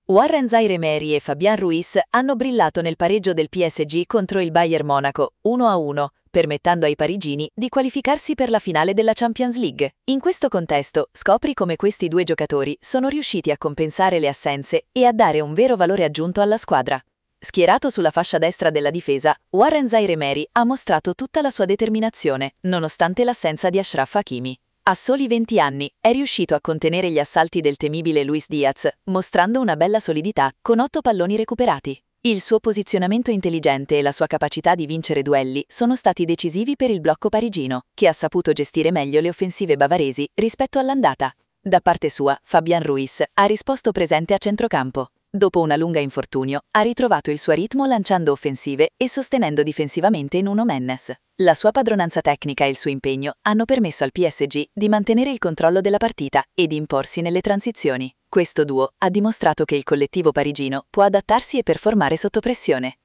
Warren Zaïre-Emery e Fabian Ruiz hanno brillato nel pareggio del PSG contro il Bayern Monaco, 1-1, permettendo ai parigini di qualificarsi per la finale della Champions League. In questo contesto, scopri come questi due giocatori sono riusciti a compensare le assenze e a dare un vero valore aggiunto alla squadra. Schierato sulla fascia destra della difesa, Warren Zaïre-Emery ha mostrato tutta la sua determinazione, nonostante l'assenza di Achraf Hakimi. A soli 20 anni è riuscito a contenere gli assalti del temibile Luis Diaz, mostrando una bella solidità con 8 palloni recuperati. Il suo posizionamento intelligente e la sua capacità di vincere duelli sono stati decisivi per il blocco parigino, che ha saputo gestire meglio le offensive bavaresi rispetto all'andata. Da parte sua, Fabian Ruiz ha risposto presente a centrocampo. Dopo una lunga infortunio, ha ritrovato il suo ritmo lanciando offensive e sostenendo difensivamente Nuno Mendes. La sua padronanza tecnica e il suo impegno hanno permesso al PSG di mantenere il controllo della partita e di imporsi nelle transizioni. Questo duo ha dimostrato che il collettivo parigino può adattarsi e performare sotto pressione.